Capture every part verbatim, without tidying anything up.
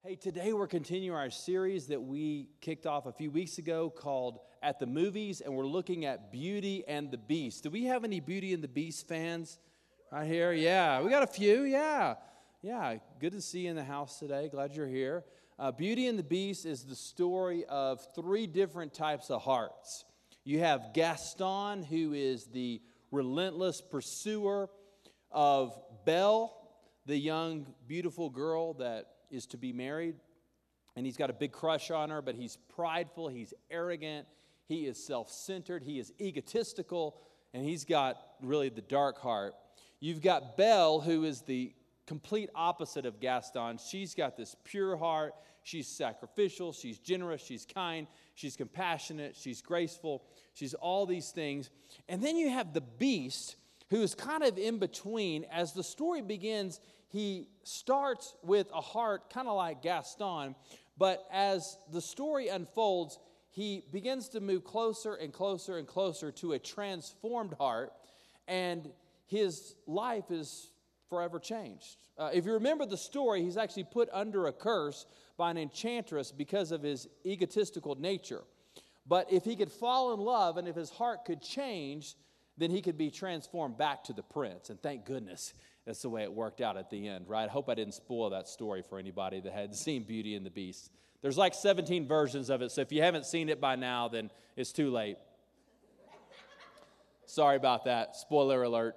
Hey, today we're continuing our series that we kicked off a few weeks ago called At the Movies, and we're looking at Beauty and the Beast. Do we have any Beauty and the Beast fans right here? Yeah, we got a few, yeah. Yeah, good to see you in the house today. Glad you're here. Uh, Beauty and the Beast is the story of three different types of hearts. You have Gaston, who is the relentless pursuer of Belle, the young, beautiful girl that is to be married, and he's got a big crush on her, but he's prideful, he's arrogant, he is self-centered, he is egotistical, and he's got really the dark heart. You've got Belle, who is the complete opposite of Gaston. She's got this pure heart, she's sacrificial, she's generous, she's kind, she's compassionate, she's graceful, she's all these things. And then you have the Beast, who is kind of in between. As the story begins, he starts with a heart kind of like Gaston, but as the story unfolds, he begins to move closer and closer and closer to a transformed heart, and his life is forever changed. Uh, if you remember the story, he's actually put under a curse by an enchantress because of his egotistical nature. But if he could fall in love and if his heart could change, then he could be transformed back to the prince. And thank goodness that's the way it worked out at the end, right? I hope I didn't spoil that story for anybody that hadn't seen Beauty and the Beast. There's like seventeen versions of it, so if you haven't seen it by now, then it's too late. Sorry about that. Spoiler alert.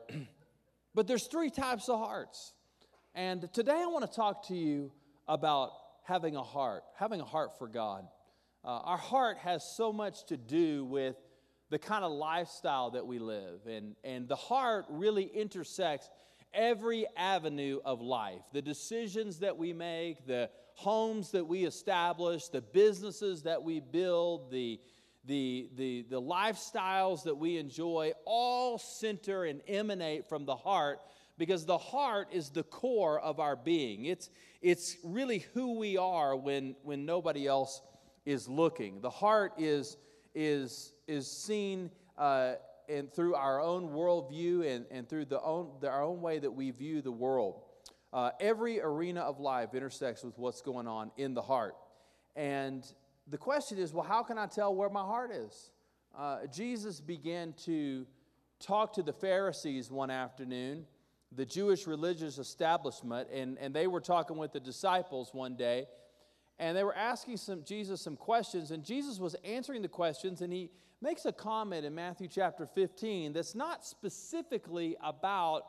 But there's three types of hearts. And today I want to talk to you about having a heart, having a heart for God. Uh, our heart has so much to do with the kind of lifestyle that we live. And, and the heart really intersects every avenue of life. The decisions that we make, the homes that we establish, the businesses that we build, the, the, the, the lifestyles that we enjoy, all center and emanate from the heart, because the heart is the core of our being. It's, it's really who we are when, when nobody else is looking. The heart is, is, is seen uh, and through our own worldview and, and through the own, the, our own way that we view the world. Uh, every arena of life intersects with what's going on in the heart. And the question is, well, how can I tell where my heart is? Uh, Jesus began to talk to the Pharisees one afternoon, the Jewish religious establishment, and, and they were talking with the disciples one day, and they were asking some Jesus some questions, and Jesus was answering the questions, and he makes a comment in Matthew chapter fifteen that's not specifically about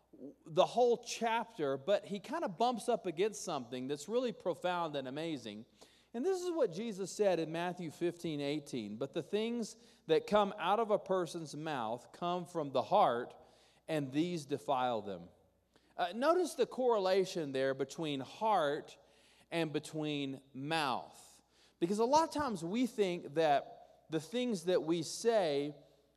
the whole chapter, but he kind of bumps up against something that's really profound and amazing. And this is what Jesus said in Matthew fifteen eighteen. But the things that come out of a person's mouth come from the heart, and these defile them. Uh, notice the correlation there between heart and between mouth. Because a lot of times we think that the things that we say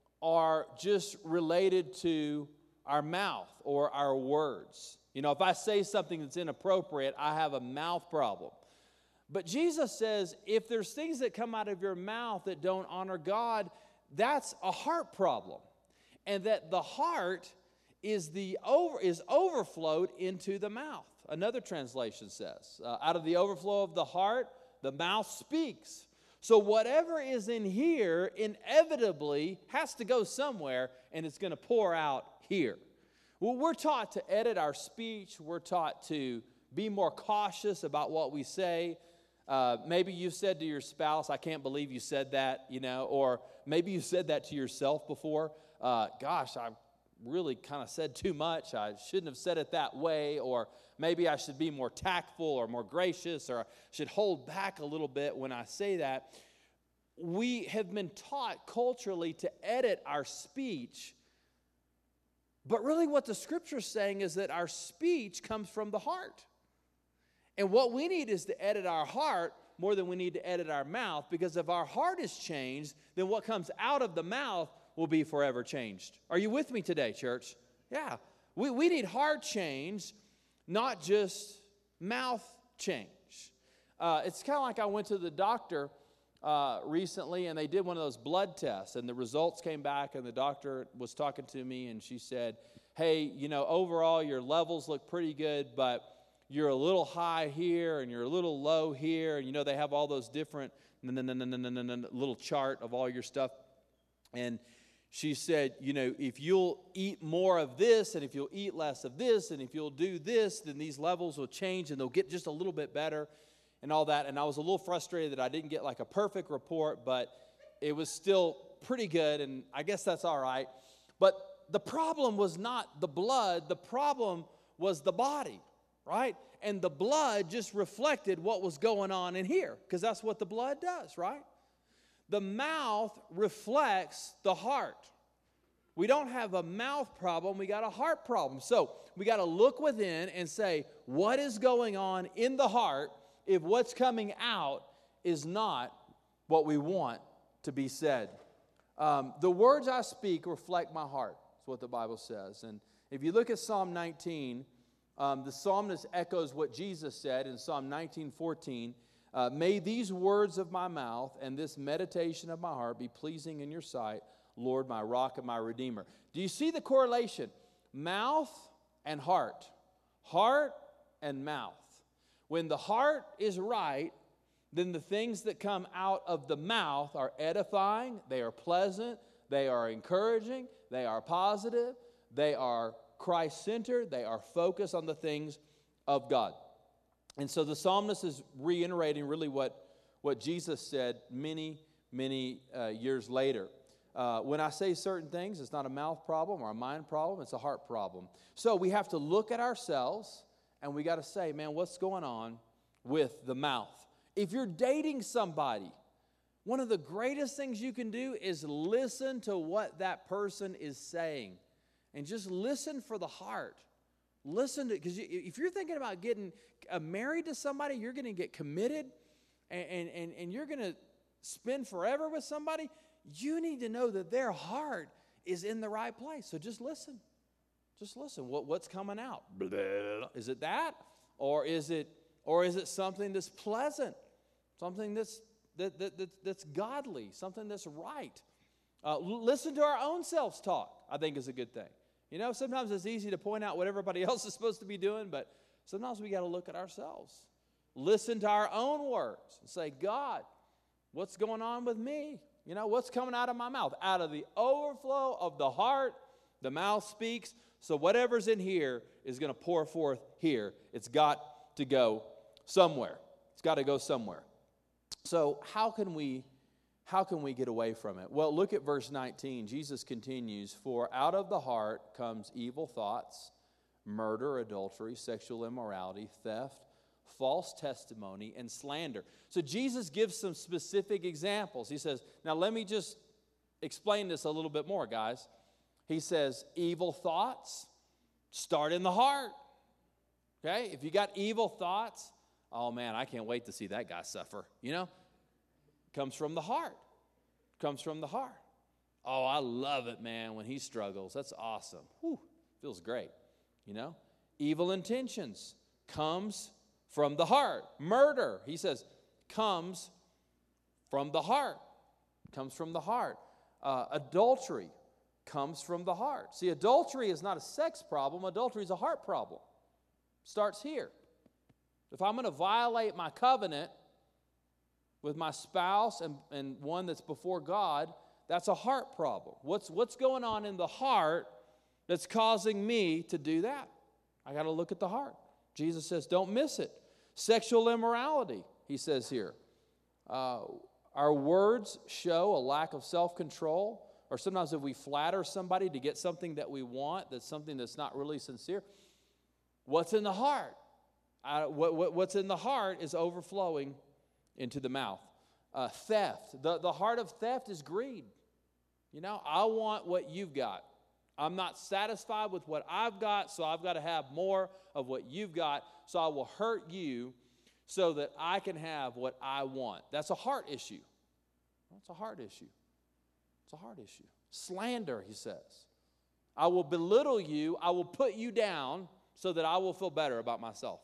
are just related to our mouth or our words. You know, if I say something that's inappropriate, I have a mouth problem. But Jesus says, if there's things that come out of your mouth that don't honor God, that's a heart problem. And that the heart is the over is overflowed into the mouth. Another translation says, uh, out of the overflow of the heart, the mouth speaks. So whatever is in here inevitably has to go somewhere, and it's going to pour out here. Well, we're taught to edit our speech. We're taught to be more cautious about what we say. Uh, maybe you've said to your spouse, I can't believe you said that, you know, or maybe you said that to yourself before. Uh, gosh, I really kind of said too much. I shouldn't have said it that way, or maybe I should be more tactful or more gracious, or I should hold back a little bit when I say that. We have been taught culturally to edit our speech, but really what the Scripture is saying is that our speech comes from the heart. And what we need is to edit our heart more than we need to edit our mouth, because if our heart is changed, then what comes out of the mouth will be forever changed. Are you with me today, church? Yeah. We, we need heart change, not just mouth change. Uh, it's kind of like I went to the doctor uh, recently, and they did one of those blood tests, and the results came back, and the doctor was talking to me, and she said, hey, you know, overall your levels look pretty good, but you're a little high here and you're a little low here. And, you know, they have all those different little chart of all your stuff. And she said, you know, if you'll eat more of this and if you'll eat less of this and if you'll do this, then these levels will change and they'll get just a little bit better and all that. And I was a little frustrated that I didn't get like a perfect report, but it was still pretty good, and I guess that's all right. But the problem was not the blood. The problem was the body, right? And the blood just reflected what was going on in here, because that's what the blood does, right? The mouth reflects the heart. We don't have a mouth problem, we got a heart problem. So we got to look within and say, what is going on in the heart if what's coming out is not what we want to be said? Um, the words I speak reflect my heart, is what the Bible says. And if you look at Psalm nineteen, um, the psalmist echoes what Jesus said in Psalm nineteen fourteen. Uh, May these words of my mouth and this meditation of my heart be pleasing in your sight, Lord, my rock and my redeemer. Do you see the correlation? Mouth and heart. Heart and mouth. When the heart is right, then the things that come out of the mouth are edifying, they are pleasant, they are encouraging, they are positive, they are Christ-centered, they are focused on the things of God. And so the psalmist is reiterating really what, what Jesus said many, many uh, years later. Uh, when I say certain things, it's not a mouth problem or a mind problem, it's a heart problem. So we have to look at ourselves and we got to say, man, what's going on with the mouth? If you're dating somebody, one of the greatest things you can do is listen to what that person is saying. And just listen for the heart. Listen to, because you, if you're thinking about getting uh, married to somebody, you're going to get committed, and, and, and you're going to spend forever with somebody, you need to know that their heart is in the right place. So just listen. Just listen. What, what's coming out? Is it that? Or is it, or is it something that's pleasant? Something that's, that, that, that, that's godly? Something that's right? Uh, listen to our own selves talk, I think, is a good thing. You know, sometimes it's easy to point out what everybody else is supposed to be doing, but sometimes we got to look at ourselves. Listen to our own words and say, God, what's going on with me? You know, what's coming out of my mouth? Out of the overflow of the heart, the mouth speaks. So whatever's in here is going to pour forth here. It's got to go somewhere. It's got to go somewhere. So how can we How can we get away from it? Well, look at verse nineteen. Jesus continues, for out of the heart comes evil thoughts, murder, adultery, sexual immorality, theft, false testimony, and slander. So Jesus gives some specific examples. He says, now let me just explain this a little bit more, guys. He says, evil thoughts start in the heart. Okay? If you got evil thoughts, oh man, I can't wait to see that guy suffer, you know? Comes from the heart. Comes from the heart. Oh, I love it, man, when he struggles. That's awesome. Whew, feels great, you know? Evil intentions comes from the heart. Murder, he says, comes from the heart. Comes from the heart. Uh, adultery comes from the heart. See, adultery is not a sex problem. Adultery is a heart problem. Starts here. If I'm going to violate my covenant with my spouse and, and one that's before God, that's a heart problem. What's, what's going on in the heart that's causing me to do that? I got to look at the heart. Jesus says, don't miss it. Sexual immorality, he says here. Uh, our words show a lack of self-control, or sometimes if we flatter somebody to get something that we want, that's something that's not really sincere. What's in the heart? Uh, what, what, what's in the heart is overflowing into the mouth. Uh, theft. The, the heart of theft is greed. You know, I want what you've got. I'm not satisfied with what I've got, so I've got to have more of what you've got, so I will hurt you so that I can have what I want. That's a heart issue. That's a heart issue. It's a heart issue. Slander, he says. I will belittle you. I will put you down so that I will feel better about myself.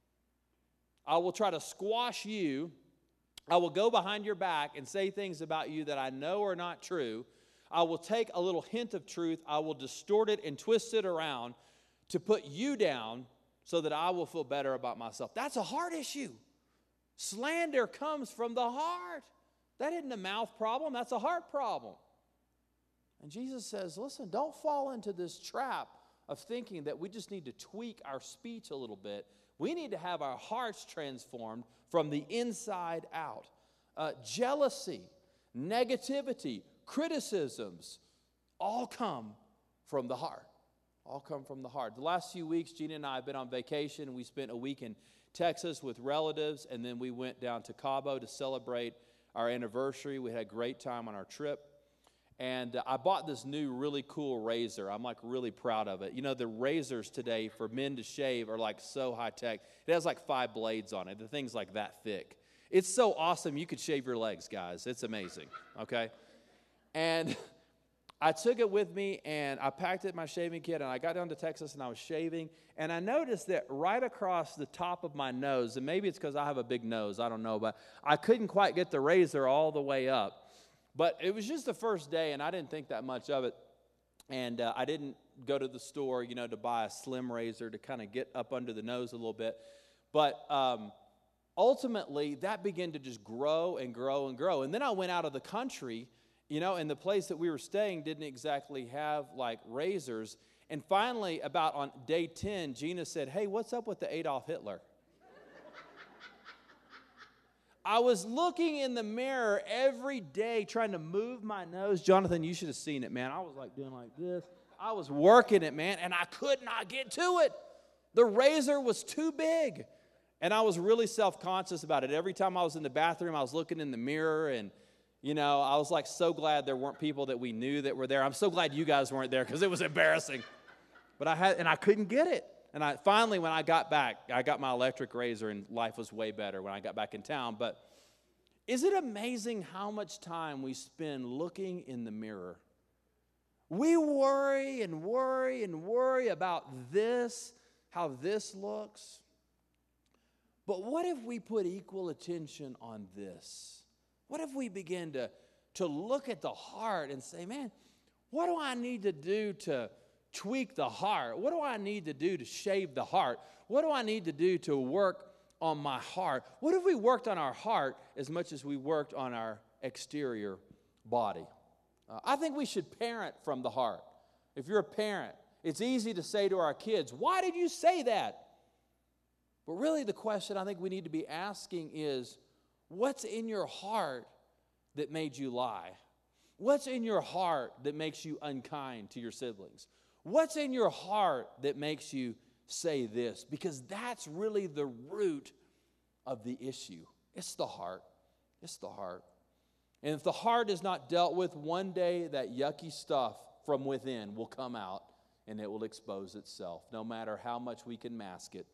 I will try to squash you. I will go behind your back and say things about you that I know are not true. I will take a little hint of truth. I will distort it and twist it around to put you down so that I will feel better about myself. That's a heart issue. Slander comes from the heart. That isn't a mouth problem. That's a heart problem. And Jesus says, listen, don't fall into this trap of thinking that we just need to tweak our speech a little bit. We need to have our hearts transformed from the inside out. Uh, jealousy, negativity, criticisms, all come from the heart. All come from the heart. The last few weeks, Gina and I have been on vacation. We spent a week in Texas with relatives, and then we went down to Cabo to celebrate our anniversary. We had a great time on our trip. And uh, I bought this new really cool razor. I'm like really proud of it. You know, the razors today for men to shave are like so high tech. It has like five blades on it. The thing's like that thick. It's so awesome you could shave your legs, guys. It's amazing, okay? And I took it with me, and I packed it in my shaving kit, and I got down to Texas, and I was shaving, and I noticed that right across the top of my nose, and maybe it's because I have a big nose, I don't know, but I couldn't quite get the razor all the way up. But it was just the first day, and I didn't think that much of it, and uh, I didn't go to the store, you know, to buy a slim razor to kind of get up under the nose a little bit. But um, ultimately, that began to just grow and grow and grow. And then I went out of the country, you know, and the place that we were staying didn't exactly have, like, razors. And finally, about on day ten, Gina said, hey, what's up with the Adolf Hitler? I was looking in the mirror every day trying to move my nose. Jonathan, you should have seen it, man. I was, like, doing like this. I was working it, man, and I could not get to it. The razor was too big. And I was really self-conscious about it. Every time I was in the bathroom, I was looking in the mirror, and you know, I was like so glad there weren't people that we knew that were there. I'm so glad you guys weren't there because it was embarrassing. But I had, and I couldn't get it. And I finally, when I got back, I got my electric razor, and life was way better when I got back in town. But is it amazing how much time we spend looking in the mirror? We worry and worry and worry about this, how this looks. But what if we put equal attention on this? What if we begin to, to look at the heart and say, man, what do I need to do to tweak the heart? What do I need to do to shave the heart? What do I need to do to work on my heart? What if we worked on our heart as much as we worked on our exterior body? Uh, I think we should parent from the heart. If you're a parent, it's easy to say to our kids, why did you say that? But really the question I think we need to be asking is, what's in your heart that made you lie? What's in your heart that makes you unkind to your siblings? What's in your heart that makes you say this? Because that's really the root of the issue. It's the heart. It's the heart. And if the heart is not dealt with, one day that yucky stuff from within will come out and it will expose itself, no matter how much we can mask it.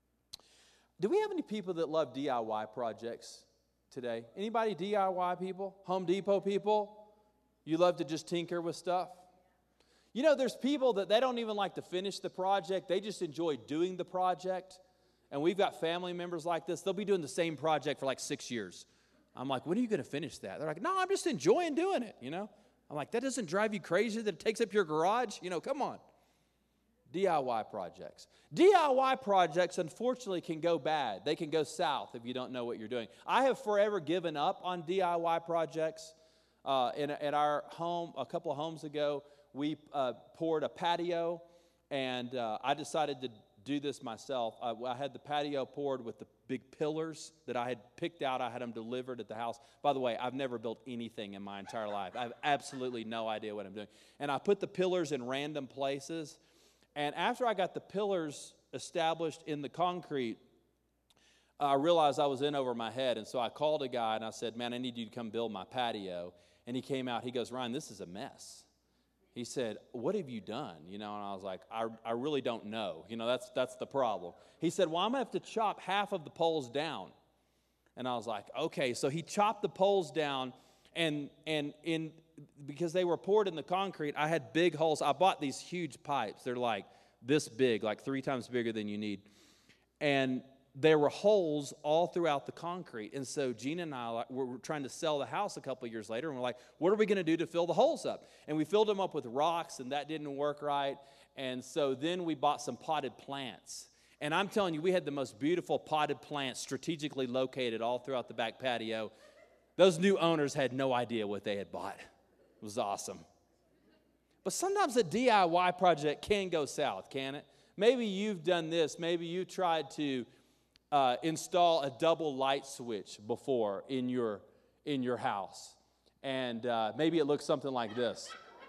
Do we have any people that love D I Y projects today? Anybody D I Y people? Home Depot people? You love to just tinker with stuff? You know, there's people that they don't even like to finish the project. They just enjoy doing the project. And we've got family members like this. They'll be doing the same project for like six years. I'm like, when are you going to finish that? They're like, no, I'm just enjoying doing it, you know. I'm like, that doesn't drive you crazy that it takes up your garage? You know, come on. D I Y projects. D I Y projects, unfortunately, can go bad. They can go south if you don't know what you're doing. I have forever given up on D I Y projects. Uh, in, at our home, a couple of homes ago, we uh, poured a patio, and uh, I decided to do this myself. I, I had the patio poured with the big pillars that I had picked out. I had them delivered at the house. By the way, I've never built anything in my entire life. I have absolutely no idea what I'm doing. And I put the pillars in random places. And after I got the pillars established in the concrete, I realized I was in over my head. And so I called a guy and I said, man, I need you to come build my patio. And he came out. He goes, Ryan, this is a mess. He said, what have you done? You know, and I was like, I, I really don't know. You know, that's that's the problem. He said, well, I'm going to have to chop half of the poles down. And I was like, okay. So he chopped the poles down, and and in because they were poured in the concrete, I had big holes. I bought these huge pipes. They're like this big, like three times bigger than you need. And there were holes all throughout the concrete. And so Gina and I were trying to sell the house a couple of years later, and we're like, what are we going to do to fill the holes up? And we filled them up with rocks, and that didn't work right. And so then we bought some potted plants. And I'm telling you, we had the most beautiful potted plants strategically located all throughout the back patio. Those new owners had no idea what they had bought. It was awesome. But sometimes a D I Y project can go south, can it? Maybe you've done this. Maybe you tried to uh, install a double light switch before in your, in your house. And uh, maybe it looks something like this.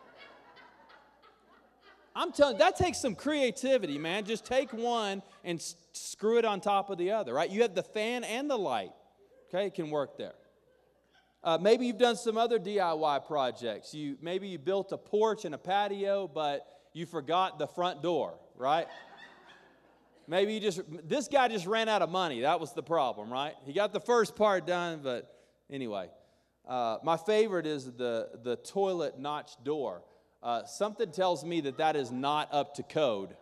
I'm telling you, that takes some creativity, man. Just take one and s- screw it on top of the other, right? You have the fan and the light, okay? It can work there. Uh, maybe you've done some other D I Y projects. You Maybe you built a porch and a patio, but you forgot the front door, right? Maybe you just, this guy just ran out of money. That was the problem, right? He got the first part done, but anyway. Uh, my favorite is the, the toilet notch door. Uh, something tells me that that is not up to code.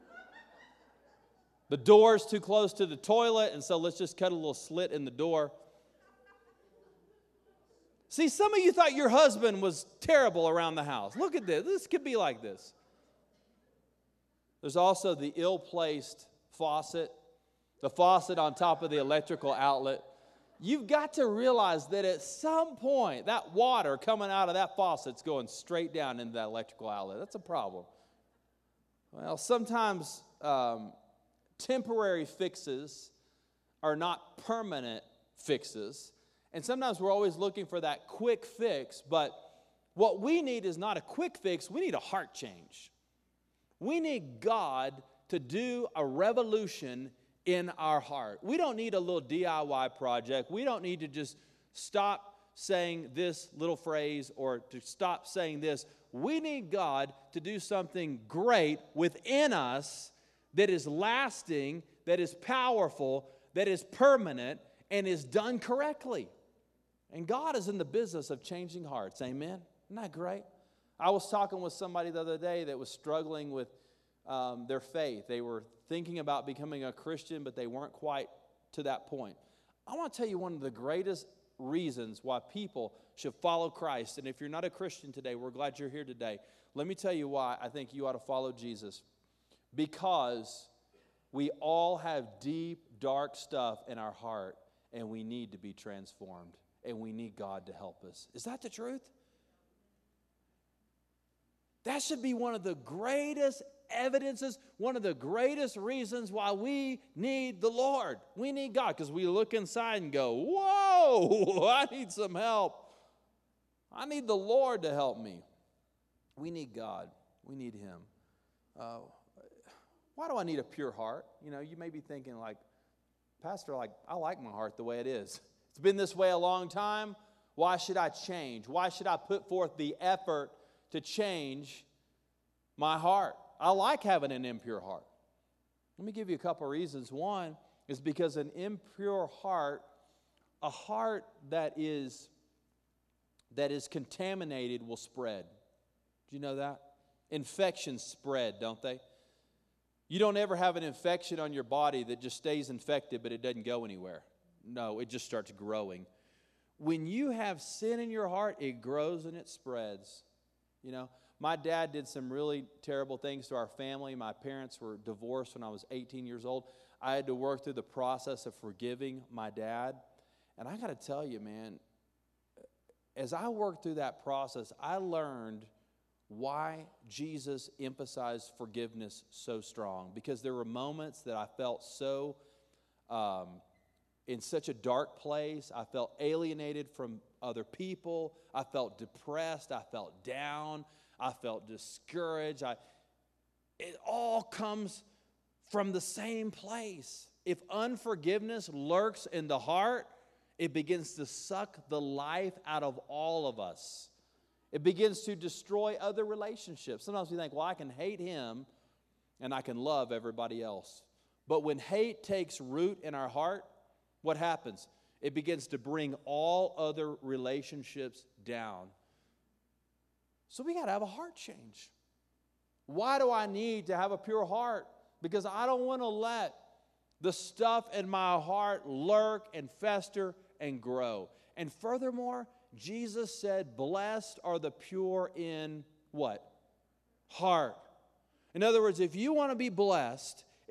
The door's too close to the toilet, and so let's just cut a little slit in the door. See, some of you thought your husband was terrible around the house. Look at this. This could be like this. There's also the ill-placed faucet, the faucet on top of the electrical outlet. You've got to realize that at some point, that water coming out of that faucet's going straight down into that electrical outlet. That's a problem. Well, sometimes um, temporary fixes are not permanent fixes. And sometimes we're always looking for that quick fix. But what we need is not a quick fix. We need a heart change. We need God to do a revolution in our heart. We don't need a little D I Y project. We don't need to just stop saying this little phrase or to stop saying this. We need God to do something great within us that is lasting, that is powerful, that is permanent, and is done correctly. And God is in the business of changing hearts. Amen? Isn't that great? I was talking with somebody the other day that was struggling with um, their faith. They were thinking about becoming a Christian, but they weren't quite to that point. I want to tell you one of the greatest reasons why people should follow Christ. And if you're not a Christian today, we're glad you're here today. Let me tell you why I think you ought to follow Jesus. Because we all have deep, dark stuff in our heart, and we need to be transformed, and we need God to help us. Is that the truth? That should be one of the greatest evidences, one of the greatest reasons why we need the Lord. We need God, because we look inside and go, whoa, I need some help. I need the Lord to help me. We need God. We need Him. Uh, why do I need a pure heart? You know, you may be thinking like, Pastor, like I like my heart the way it is. It's been this way a long time. Why should I change? Why should I put forth the effort to change my heart? I like having an impure heart. Let me give you a couple of reasons. One is because an impure heart, a heart that is that is contaminated will spread. Do you know that? Infections spread, don't they? You don't ever have an infection on your body that just stays infected, but it doesn't go anywhere. No, it just starts growing. When you have sin in your heart, it grows and it spreads. You know, my dad did some really terrible things to our family. My parents were divorced when I was eighteen years old. I had to work through the process of forgiving my dad. And I got to tell you, man, as I worked through that process, I learned why Jesus emphasized forgiveness so strong. Because there were moments that I felt so um, in such a dark place. I felt alienated from other people. I felt depressed. I felt down. I felt discouraged. I, it all comes from the same place. If unforgiveness lurks in the heart, it begins to suck the life out of all of us. It begins to destroy other relationships. Sometimes we think, well, I can hate him and I can love everybody else. But when hate takes root in our heart, what happens? It begins to bring all other relationships down. So we got to have a heart change. Why do I need to have a pure heart? Because I don't want to let the stuff in my heart lurk and fester and grow. And furthermore, Jesus said, blessed are the pure in what? Heart. In other words, if you want to be blessed,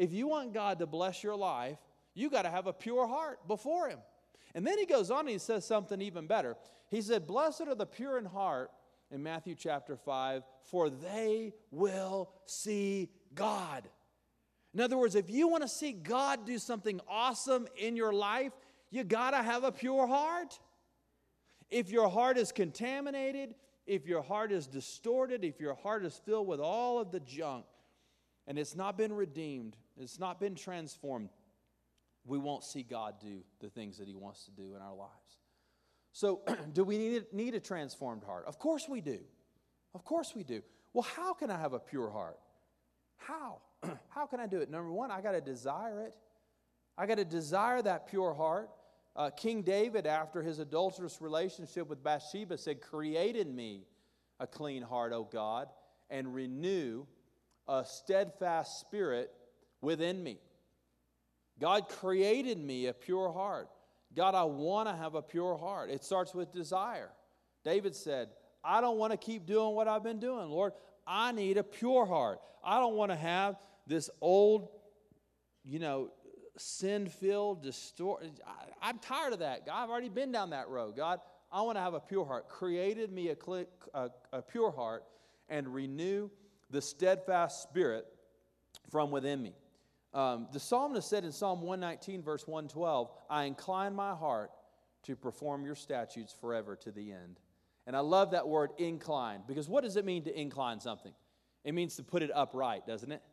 if you want God to bless your life, you got to have a pure heart before Him. And then he goes on and he says something even better. He said, blessed are the pure in heart, in Matthew chapter five, for they will see God. In other words, if you want to see God do something awesome in your life, you got to have a pure heart. If your heart is contaminated, if your heart is distorted, if your heart is filled with all of the junk, and it's not been redeemed, it's not been transformed, we won't see God do the things that He wants to do in our lives. So, do we need, need a transformed heart? Of course we do. Of course we do. Well, how can I have a pure heart? How? How can I do it? Number one, I got to desire it. I got to desire that pure heart. Uh, King David, after his adulterous relationship with Bathsheba, said, create in me a clean heart, O God, and renew a steadfast spirit within me. God created me a pure heart. God, I want to have a pure heart. It starts with desire. David said, I don't want to keep doing what I've been doing. Lord, I need a pure heart. I don't want to have this old, you know, sin-filled, distorted. I, I'm tired of that. God, I've already been down that road. God, I want to have a pure heart. Created me a, cl- a, a pure heart and renew the steadfast spirit from within me. Um, the psalmist said in Psalm one nineteen, verse one twelve, I incline my heart to perform your statutes forever to the end. And I love that word incline, because what does it mean to incline something? It means to put it upright, doesn't it?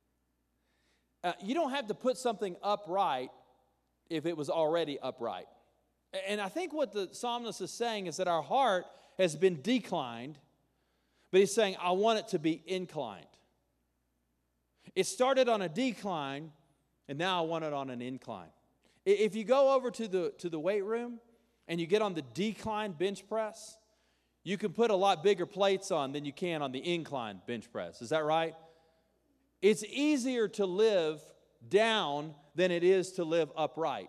Uh, you don't have to put something upright if it was already upright. And I think what the psalmist is saying is that our heart has been declined, but he's saying, I want it to be inclined. It started on a decline, and now I want it on an incline. If you go over to the, to the weight room and you get on the decline bench press, you can put a lot bigger plates on than you can on the incline bench press. Is that right? It's easier to live down than it is to live upright.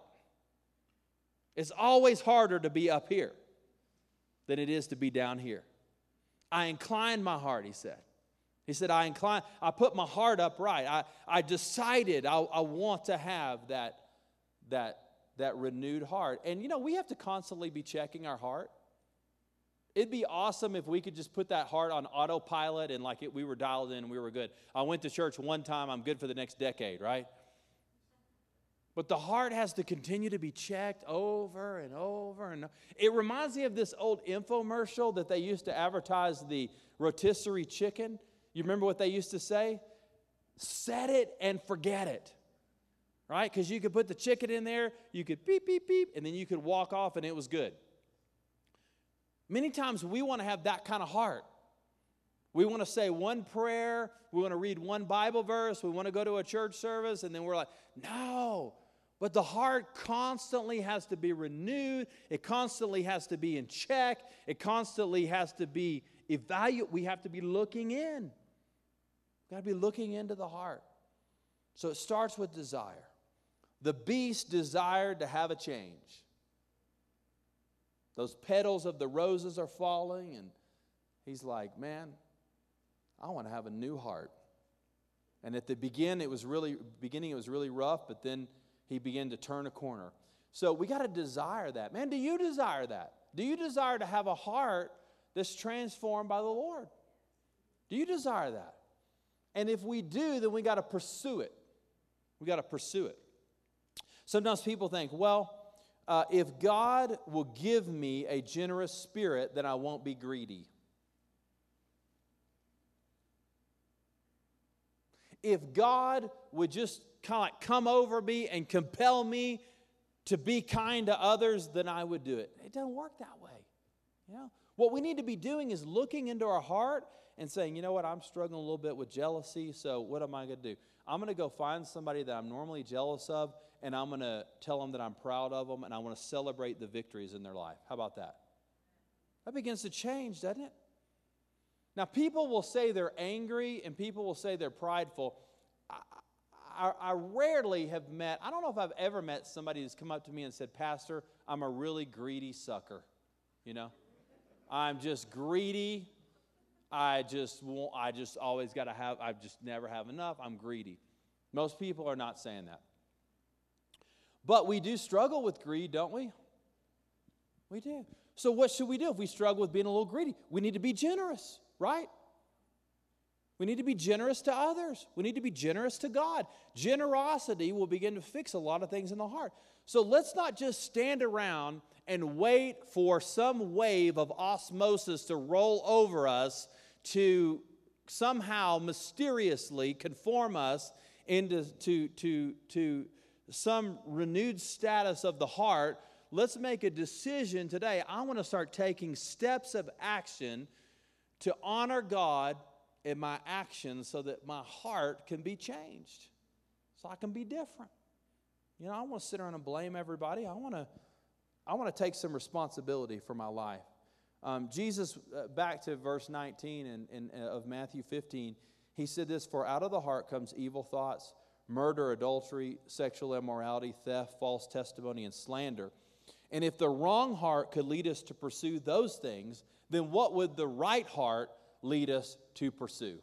It's always harder to be up here than it is to be down here. I inclined my heart, he said. He said, I incline, I put my heart upright. I, I decided I, I want to have that, that, that renewed heart. And, you know, we have to constantly be checking our heart. It'd be awesome if we could just put that heart on autopilot and like it, we were dialed in and we were good. I went to church one time, I'm good for the next decade, right? But the heart has to continue to be checked over and over. And it reminds me of this old infomercial that they used to advertise the rotisserie chicken. You remember what they used to say? Set it and forget it, right? Because you could put the chicken in there, you could beep, beep, beep, and then you could walk off and it was good. Many times we want to have that kind of heart. We want to say one prayer, we want to read one Bible verse, we want to go to a church service, and then we're like, no. But the heart constantly has to be renewed. It constantly has to be in check. It constantly has to be evaluated. We have to be looking in. We've got to be looking into the heart. So it starts with desire. The beast desired to have a change. Those petals of the roses are falling, and he's like, man, I want to have a new heart. And at the begin, it was really beginning, it was really rough, but then he began to turn a corner. So we got to desire that. Man, do you desire that? Do you desire to have a heart that's transformed by the Lord? Do you desire that? And if we do, then we got to pursue it. We got to pursue it. Sometimes people think, well, uh, if God will give me a generous spirit, then I won't be greedy. If God would just kind of like come over me and compel me to be kind to others, then I would do it. It doesn't work that way. You know? What we need to be doing is looking into our heart and saying, you know what, I'm struggling a little bit with jealousy, so what am I going to do? I'm going to go find somebody that I'm normally jealous of, and I'm going to tell them that I'm proud of them, and I want to celebrate the victories in their life. How about that? That begins to change, doesn't it? Now, people will say they're angry, and people will say they're prideful. I, I, I rarely have met, I don't know if I've ever met somebody who's come up to me and said, Pastor, I'm a really greedy sucker, you know? I'm just greedy. I just won't, I just always got to have, I just never have enough. I'm greedy. Most people are not saying that. But we do struggle with greed, don't we? We do. So what should we do if we struggle with being a little greedy? We need to be generous, right? We need to be generous to others. We need to be generous to God. Generosity will begin to fix a lot of things in the heart. So let's not just stand around and wait for some wave of osmosis to roll over us to somehow mysteriously conform us into to, to, to some renewed status of the heart. Let's make a decision today. I want to start taking steps of action to honor God in my actions so that my heart can be changed, so I can be different. You know, I want to sit around and blame everybody. I want to I want to take some responsibility for my life. Um, Jesus, uh, back to verse nineteen in, in, uh, of Matthew fifteen, he said this, "For out of the heart comes evil thoughts, murder, adultery, sexual immorality, theft, false testimony, and slander. And if the wrong heart could lead us to pursue those things, then what would the right heart lead us to pursue?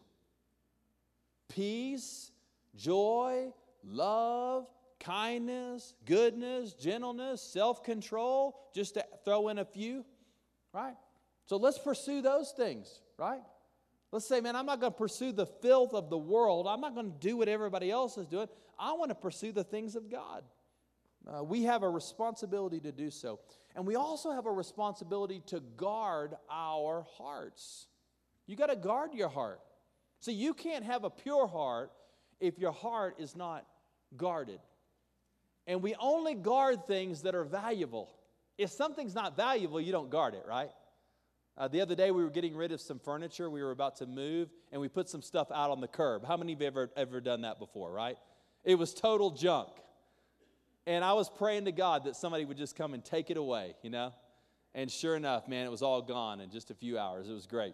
Peace, joy, love, kindness, goodness, gentleness, self-control, just to throw in a few, right? So let's pursue those things, right? Let's say, man, I'm not going to pursue the filth of the world. I'm not going to do what everybody else is doing. I want to pursue the things of God. Uh, we have a responsibility to do so. And we also have a responsibility to guard our hearts. You got to guard your heart. So you can't have a pure heart if your heart is not guarded. And we only guard things that are valuable. If something's not valuable, you don't guard it, right? Uh, the other day we were getting rid of some furniture. We were about to move, and we put some stuff out on the curb. How many of you have ever, ever done that before, right? It was total junk. And I was praying to God that somebody would just come and take it away, you know? And sure enough, man, it was all gone in just a few hours. It was great.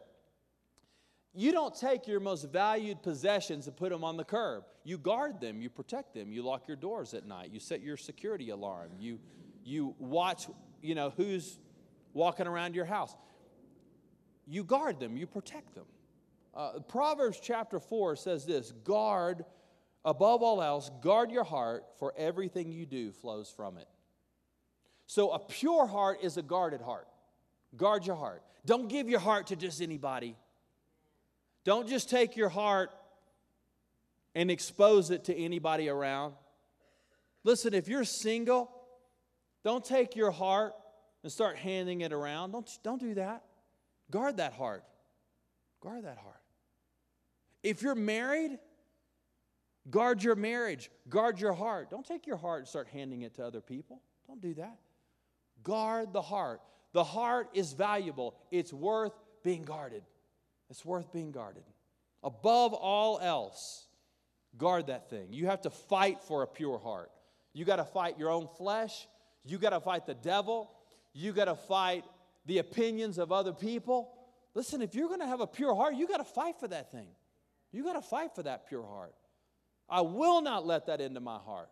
You don't take your most valued possessions and put them on the curb. You guard them. You protect them. You lock your doors at night. You set your security alarm. You, you watch, you know, who's walking around your house. You guard them. You protect them. Uh, Proverbs chapter four says this, guard, above all else, guard your heart, for everything you do flows from it. So a pure heart is a guarded heart. Guard your heart. Don't give your heart to just anybody. Don't just take your heart and expose it to anybody around. Listen, if you're single, don't take your heart and start handing it around. Don't, don't do that. Guard that heart. Guard that heart. If you're married, guard your marriage. Guard your heart. Don't take your heart and start handing it to other people. Don't do that. Guard the heart. The heart is valuable. It's worth being guarded. It's worth being guarded. Above all else, guard that thing. You have to fight for a pure heart. You got to fight your own flesh. You got to fight the devil. You got to fight the opinions of other people. Listen, if you're going to have a pure heart, you got to fight for that thing. You got to fight for that pure heart. I will not let that into my heart.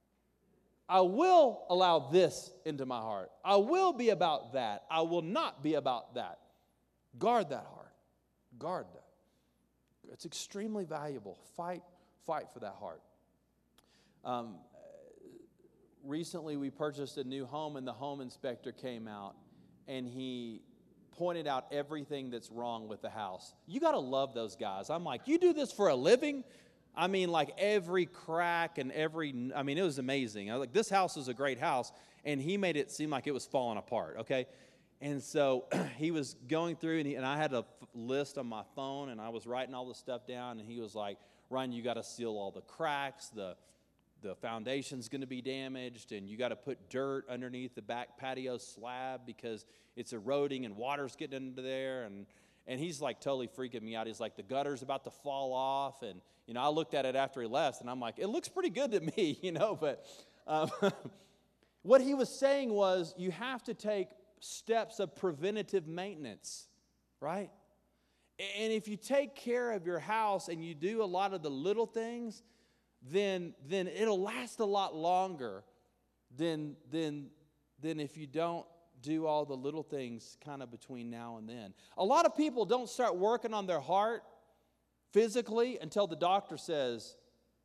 I will allow this into my heart. I will be about that. I will not be about that. Guard that heart. Guard that. It's extremely valuable. Fight, fight for that heart. Um, recently, we purchased a new home, and the home inspector came out, and he pointed out everything that's wrong with the house. You got to love those guys. I'm like, you do this for a living? I mean, like every crack and every, I mean, it was amazing. I was like, this house is a great house, and he made it seem like it was falling apart, okay? And so he was going through, and, he, and I had a f- list on my phone, and I was writing all this stuff down, and he was like, Ryan, you got to seal all the cracks, the the foundation's going to be damaged, and you got to put dirt underneath the back patio slab because it's eroding and water's getting into there, and and he's like totally freaking me out. He's like, the gutter's about to fall off, and you know, I looked at it after he left, and I'm like, it looks pretty good to me, you know, but um, what he was saying was you have to take steps of preventative maintenance, right? And if you take care of your house and you do a lot of the little things, then then it'll last a lot longer than than than if you don't do all the little things kind of between now and then. A lot of people don't start working on their heart physically until the doctor says,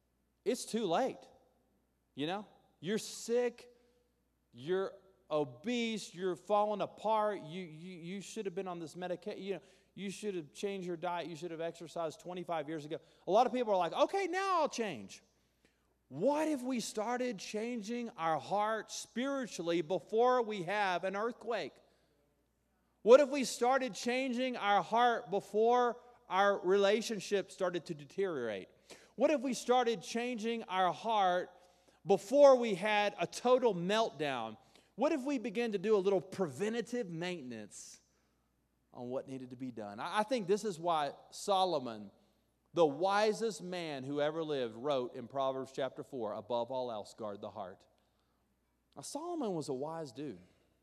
it's too late. You know, you're sick, you're obese, you're falling apart, you, you, you should have been on this medication, you know, you should have changed your diet, you should have exercised twenty-five years ago. A lot of people are like, okay, now I'll change. What if we started changing our heart spiritually before we have an earthquake? What if we started changing our heart before our relationship started to deteriorate? What if we started changing our heart before we had a total meltdown? What if we began to do a little preventative maintenance on what needed to be done? I think this is why Solomon, the wisest man who ever lived, wrote in Proverbs chapter four, above all else, guard the heart. Now, Solomon was a wise dude.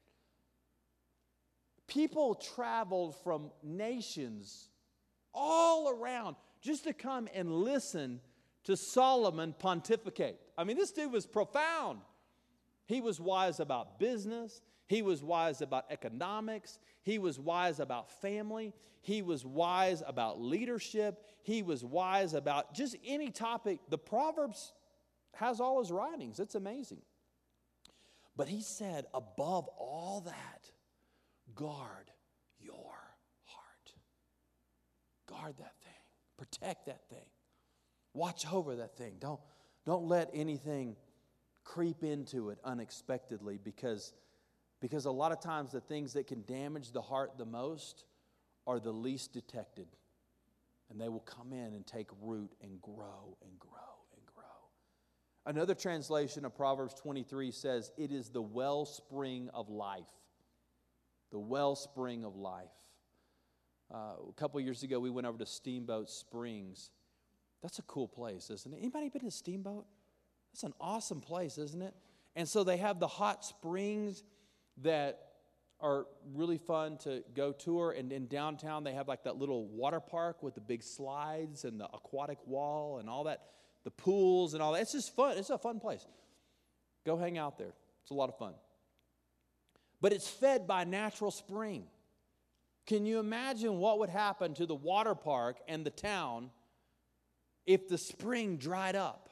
People traveled from nations all around just to come and listen to Solomon pontificate. I mean, this dude was profound. He was wise about business. He was wise about economics. He was wise about family. He was wise about leadership. He was wise about just any topic. The Proverbs has all his writings. It's amazing. But he said, above all that, guard your heart. Guard that thing. Protect that thing. Watch over that thing. Don't, don't let anything creep into it unexpectedly, because, because a lot of times the things that can damage the heart the most are the least detected. And they will come in and take root and grow and grow and grow. Another translation of Proverbs twenty-three says, it is the wellspring of life. The wellspring of life. Uh, a couple years ago, we went over to Steamboat Springs. That's a cool place, isn't it? Anybody been to Steamboat? That's an awesome place, isn't it? And so they have the hot springs that are really fun to go tour. And in downtown, they have like that little water park with the big slides and the aquatic wall and all that, the pools and all that. It's just fun. It's a fun place. Go hang out there. It's a lot of fun. But it's fed by natural spring. Can you imagine what would happen to the water park and the town if the spring dried up?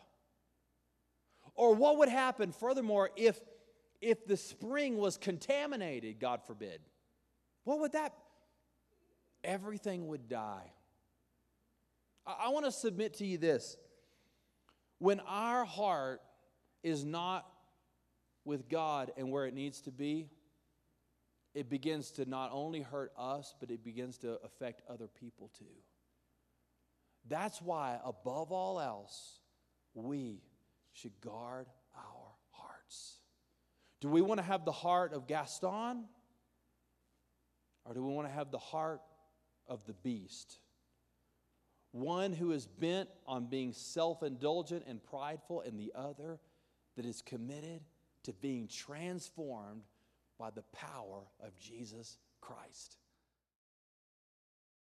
Or what would happen, furthermore, if, if the spring was contaminated, God forbid? What would that? Everything would die. I, I want to submit to you this. When our heart is not with God and where it needs to be, it begins to not only hurt us, but it begins to affect other people too. That's why, above all else, we should guard our hearts. Do we want to have the heart of Gaston? Or do we want to have the heart of the beast? One who is bent on being self-indulgent and prideful, and the other that is committed to being transformed by the power of Jesus Christ.